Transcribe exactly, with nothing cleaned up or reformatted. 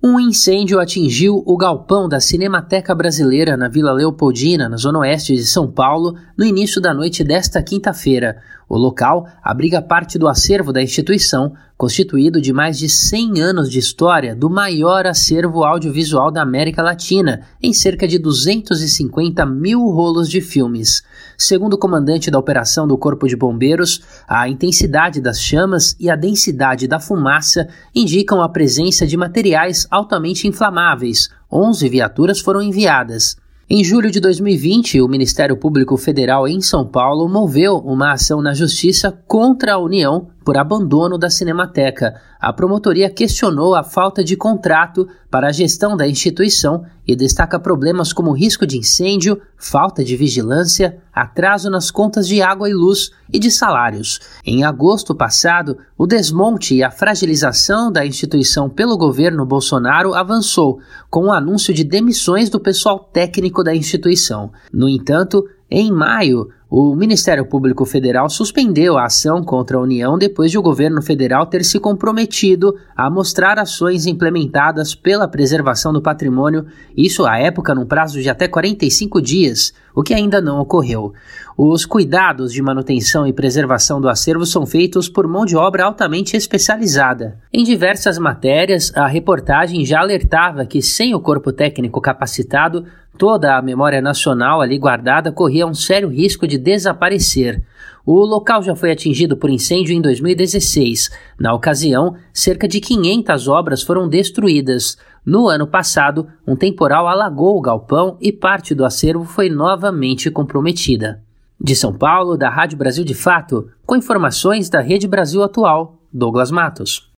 Um incêndio atingiu o galpão da Cinemateca Brasileira na Vila Leopoldina, na zona oeste de São Paulo, no início da noite desta quinta-feira. O local abriga parte do acervo da instituição, constituído de mais de cem anos de história do maior acervo audiovisual da América Latina, em cerca de duzentos e cinquenta mil rolos de filmes. Segundo o comandante da operação do Corpo de Bombeiros, a intensidade das chamas e a densidade da fumaça indicam a presença de materiais altamente inflamáveis. onze viaturas foram enviadas. Em julho de dois mil e vinte, o Ministério Público Federal em São Paulo moveu uma ação na Justiça contra a União por abandono da Cinemateca. A promotoria questionou a falta de contrato para a gestão da instituição e destaca problemas como risco de incêndio, falta de vigilância, atraso nas contas de água e luz e de salários. Em agosto passado, o desmonte e a fragilização da instituição pelo governo Bolsonaro avançou, com o anúncio de demissões do pessoal técnico da instituição. No entanto, em maio, o Ministério Público Federal suspendeu a ação contra a União depois de o governo federal ter se comprometido a mostrar ações implementadas pela preservação do patrimônio, isso à época num prazo de até quarenta e cinco dias, o que ainda não ocorreu. Os cuidados de manutenção e preservação do acervo são feitos por mão de obra altamente especializada. Em diversas matérias, a reportagem já alertava que sem o corpo técnico capacitado, toda a memória nacional ali guardada corria um sério risco de desaparecer. O local já foi atingido por incêndio em dois mil e dezesseis. Na ocasião, cerca de quinhentas obras foram destruídas. No ano passado, um temporal alagou o galpão e parte do acervo foi novamente comprometida. De São Paulo, da Rádio Brasil de Fato, com informações da Rede Brasil Atual, Douglas Matos.